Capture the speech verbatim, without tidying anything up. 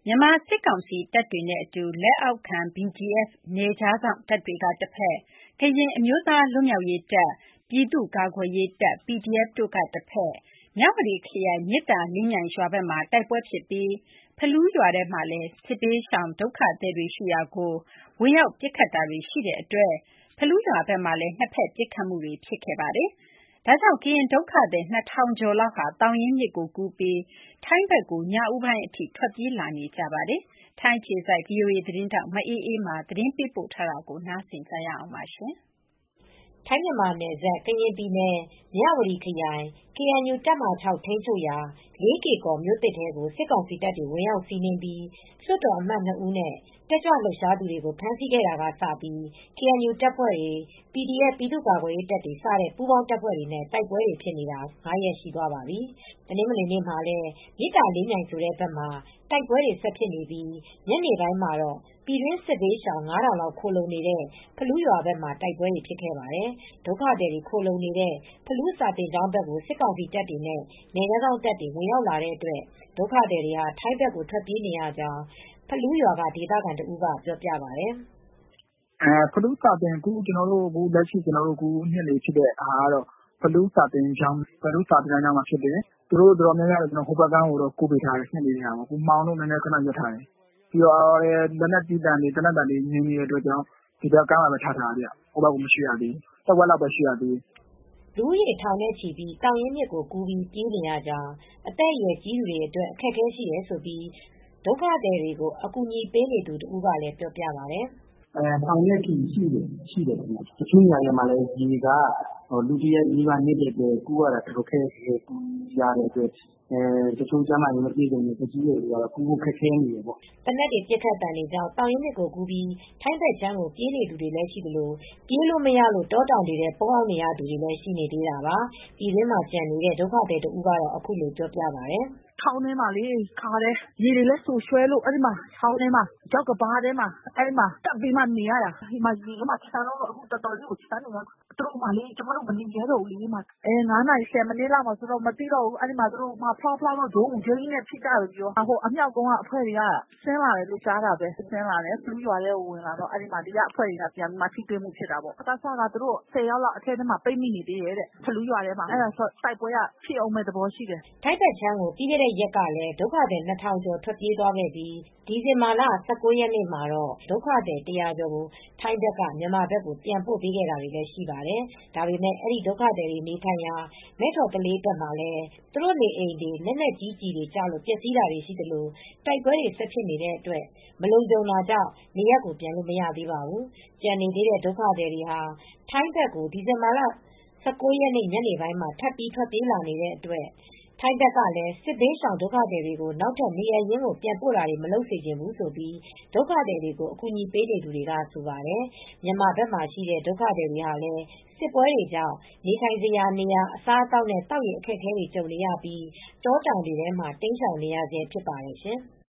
မြန်မာစစ်ကောင်စီတပ်တွေနဲ့အတူလက်အောက်ခံ ဘီဂျီအက်ဖ် နယ်ခြားစောင့်တပ်တွေကတဖက်၊ ကရင်အမျိုးသားလွတ်မြောက်ရေးတပ်၊ ပြည်သူ့ကာကွယ်ရေးတပ် ပီဒီအက်ဖ် တို့ကတဖက်မြဝတီခရိုင်မေတ္တာလင်းမြိုင်ရွာဘက်မှာတိုက်ပွဲဖြစ်ပြီးဖလူးရွာထဲမှာလည်းစစ်ဘေးရှောင်ဒုက္ခသည်တွေရှိရာကိုဝင်ရောက်ပစ်ခတ်တာတွေရှိတဲ့အတွက်ဖလူးရွာဘက်မှာလည်းနှစ်ဖက်ပစ်ခတ်မှုတွေဖြစ်ခဲ့ပါတယ်။ဒါကြောင့်ကရင်ဒုက္ခသည်နှစ်ထောင်ကျော်လောက်ဟာသောင်ရင်းမြစ်ကိုကူးပြီးထိုင်းဘက်ကိုညဦးပိုင်းအထိထွက်ပြေးလာနေကြပါတယ်။ထိုင်းအခြေစိုက် ဗွီအိုအေသတင်းထောက်မအေးအေးမာသတင်းပေးပို့ထားတာကိုနားဆင်ကြရအောင်ပါရှင်။ထိုင်းမြန်မာနယ်စပ်ကရင်ပြည်နယ်မြဝတီခရိုင် ကေအန်ယူတပ်မဟာ ထိန်းချုပ်ရာ လေးကေ့ကော်မြို့သစ်ထဲကိုစစ်ကောင်စီတပ်တွေဝင်ရောက်စီးနင်းပြီးလွှတ်တော်အမတ်နှစ်ဦးနဲ့တက်ကြွလှုပ်ရှားသူတွေကိုဖမ်းဆီးခဲ့တာကစပြီး ကေအန်ယူတပ်ဖွဲ့တွေ ပီဒီအက်ဖ် ပြည်သူ့ကာကွယ်ရေးတပ်တွေစတဲ့ပူးပေါင်းတပ်ဖွဲ့တွေနဲ့တိုက်ပွဲတွေဖြစ်နေတာငါးရက်ရှိသွားပါပြီ။တနင်္ဂနွေနေ့မှာလည်းမေတ္တာလင်းမြိုင်ဆိုတဲ့ဘက်မှာတိုက်ပွဲတွေဆက်ဖြစ်နေပြီးညနေပိုင်းမှာတော့ပြည်တွင်းစစ်ဘေးရှောင်ငါးထောင်လောက်ခိုလှုံနေတဲ့ဖလူးရွာဘက်မှာတိုက်ပွဲတွေဖြစ်ခဲ့ပါတယ်။ဒုက္ခသည်တွေခိုလှုံနေတဲ့ဖလူးစာသင်ကျောင်းဘက်ကိုစစ်ကောင်စီတပ်တွေနဲ့နယ်ခြားစောင့်တပ်တွေဝင်ရောက်လာတဲ့အတွက်ဒုက္ခသည်တွေဟာထိုင်းဘက်ကိုထွက်ပြေးနေရကြောင်းဖလူးရွာကဒေသခံတဦးကပြောပြပါတယ်။ဖလူးစာသင်ကျောင်းကျနော်တို့လက်ရှိနှစ်နေဖြစ်တဲ့ဟာကတော့ဖလူးစာသင်ကျောင်းမှာဖြစ်တယ်။သူတို့တော်တော်များများဟိုဘက်ကမ်းကိုကူးပေးထားတယ်။မှောင်လို့ခဏရပ်ထားတယ်။ပြီးတော့လက်နက်ကြီးသံတွေသေနတ်သံတွေငြိမ်နေတဲ့အတွက်ကြောင့်ဒီဘက်ကမ်းမှာပဲထားထားတယ်။ဟိုဘက်ကိုမရွှေ့ရသေးဘူး။တဝက်လောက်ပဲရွှေ့ရသေးတယ်။လူဦးရေထောင်နဲ့ချီပြီးသောင်ရင်းမြစ်ကိုကူးပြီးပြေးနေရကြောင်းအသက်အရွယ်ကြီးသူတွေအတွက်အခက်အခဲရှိတယ်လို့ဒုက္ခသည်တွေကိုအကူညီပေးနေသူတဦးကလည်းပြောပြပါတယ်။ထောင်နဲ့ချီရှိတယ်။တချို့နေရာတွေမှာလည်းရေကလူတရပ်နီးပါးနစ်တဲ့အတွက်ကူးရတာတော်တော်ခက်ခဲကူးရတဲ့အတွက်တချို့ကျန်းမာရေးမပြည့်စုံတဲ့သက်ကြီးရွယ်အိုတွေကတော့ကူးဖို့ခက်ခဲနေတယ်ပေါ့။သေနတ်တွေပစ်ခတ်သံတွေကြောင့်သောင်ရင်းမြစ်ကိုကူးပြီးထိုင်းဘက်ခြမ်းကိုပြေးနေသူတွေလည်းရှိသလိုပြေးလို့မရလို့တောတောင်တွေထဲပုန်းအောင်းနေရသူတွေလည်းရှိနေသေးတာပါ။ပြည်တွင်းမှာကျန်နေတဲ့ဒုက္ခသည်တဦးကတော့အခုလိုပြောပြပါတယ်။ချောင်းထဲမှာလေခါတယ်ရေတွေလည်းဆူရွှဲလို့အဲဒီမှာချောင်းထဲမှာရောက်ကဘာထဲမှာအဲဒီမှာတက်ပြီးမှနေရတာဒီမှာရေထဲမှာချမ်းတော့အခုတော်တော်လေးကိုချမ်းနေတော့သူတို့မှလေကျမတို့မနေရတော့ဘူးလေမှာအဲငါးနာရီဆယ်မိနစ်လောက်မှာဆိုတော့မသိတော့ဘူးအဲဒီမှာသူတို့မှဖောက်ဖောက်လို့ဒိုးဦးကြီးနဲ့ဖြစ်ကြတယ်ပြောဟိုအမြောက်ကုန်းကအဖွဲ့တွေကဆင်းလာတယ်လို့ကြားတာပဲဆင်းလာတယ်သူရွာထဲကိုဝင်လာတော့အဲဒီမှာဒီကအဖွဲ့တွေကပြန်မှထိတွေ့မှုဖြစ်တာပေါ့အတဆကသူတို့ဆယ်ယောက်လောက်အထက်ထဲမှာပိတ်မိနေသေးတယ်တဲ့ဖလူးရွာထဲမှာအဲဒါဆိုတိုက်ပွဲကဖြစ်အောင်မဲ့သဘောရှိတယ်ထိုက်တဲ့ချမ်းကိုပြီးခဲ့တဲ့ရက်ကလည်းဒုက္ခသည်နှစ်ထောင်ကျော်ထွက်ပြေးသွားခဲ့ပြီးဒီဇင်ဘာလ၁၉ရက်နေ့မှာတော့ဒုက္ခသည်တရာကျော်ကိုထိုင်းဘက်ကမြန်မာဘက်ကိုပြန်ပို့ပေးခဲ့တာတွေလည်းရှိပါတယ်။ဒါပေမဲ့အဲဒီဒုက္ခသည်တွေနေထိုင်ရာမဲ့ထော်ကလေးဘက်မှာလည်းသူတို့နေအိမ်တွေလက်နက်ကြီးကြီးတွေကျလို့ပျက်စီးတာတွေရှိသလိုတိုက်ပွဲတွေဆက်ဖြစ်နေတဲ့အတွက်မလုံခြုံတာကြောင့်နေရပ်ကိုပြန်လို့မရသေးပါဘူး။ကျန်နေသေးတဲ့ဒုက္ခသည်တွေဟာထိုင်းဘက်ကိုဒီဇင်ဘာလ၁၉ရက်နေ့ညနေပိုင်းမှာထပ်ပြီးထွက်ပြေးလာနေတဲ့အတွက်ထိုင်းဘက်ကလည်းစစ်ဘေးရှောင်ဒုက္ခသည်တွေကိုနောက်ထပ်နေရပ်ရင်းကိုပြန်ပို့တာတွေမလုပ်စေချင်ဘူးဆိုပြီးဒုက္ခသည်တွေကိုအကူညီပေးနေသူတွေကဆိုပါတယ်။မြန်မာဘက်မှာရှိတဲ့ဒုက္ခသည်တွေဟာလည်းစစ်ပွဲတွေကြောင့်နေထိုင်စရာနေရာအစားအသောက်နဲ့တောက်ရေအခက်အခဲတွေကြုံနေရပြီးတောတောင်တွေထဲမှာတိမ်းရှောင်နေရဆဲဖြစ်ပါတယ်ရှင်။